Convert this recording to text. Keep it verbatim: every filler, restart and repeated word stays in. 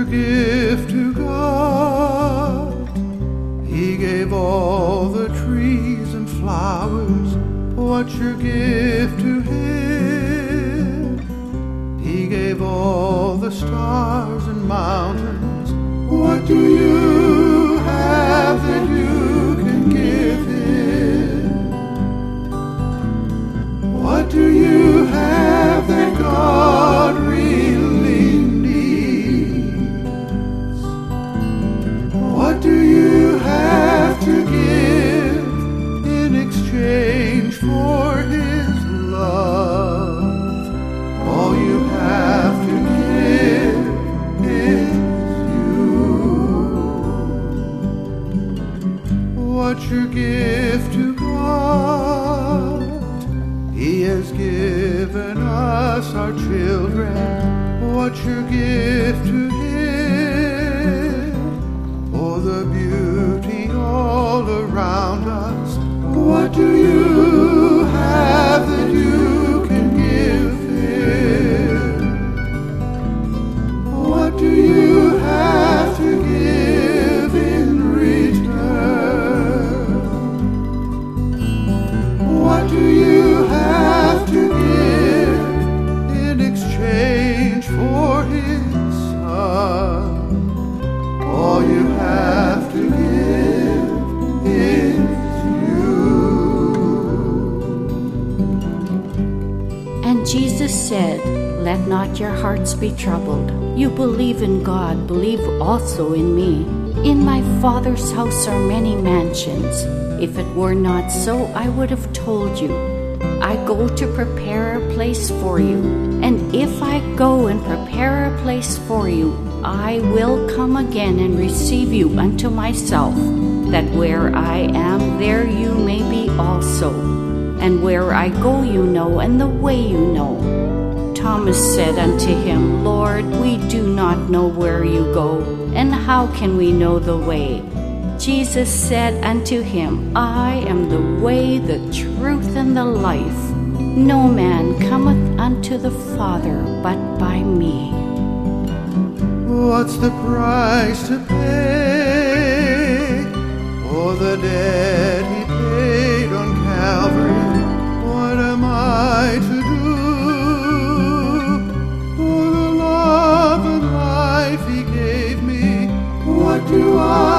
gift to God? He gave all the trees and flowers. What's your gift to Him? He gave all the stars and mountains. What do you have that you can give Him? What do you have that God really needs? What do you have to give in exchange for His love? All you have to give is what's your gift to God? He has given us our children. What's your gift to Him? Oh, the beauty all around us. What do you have that you can give Him? What do you have to give in return? What do you have to give in exchange for His Son? All you have to give is you. And Jesus said, "Let not your hearts be troubled. You believe in God, believe also in me. In my Father's house are many mansions. If it were not so, I would have told you. I go to prepare a place for you. And if I go and prepare a place for you, I will come again and receive you unto myself, that where I am, there you may be also. And where I go you know, and the way you know." Thomas said unto him, "Lord, we do not know where you go, and how can we know the way?" Jesus said unto him, "I am the way, the truth, and the life. No man cometh unto the Father but by me." What's the price to pay for the debt He paid on Calvary? What am I to do for the love and life He gave me? What do I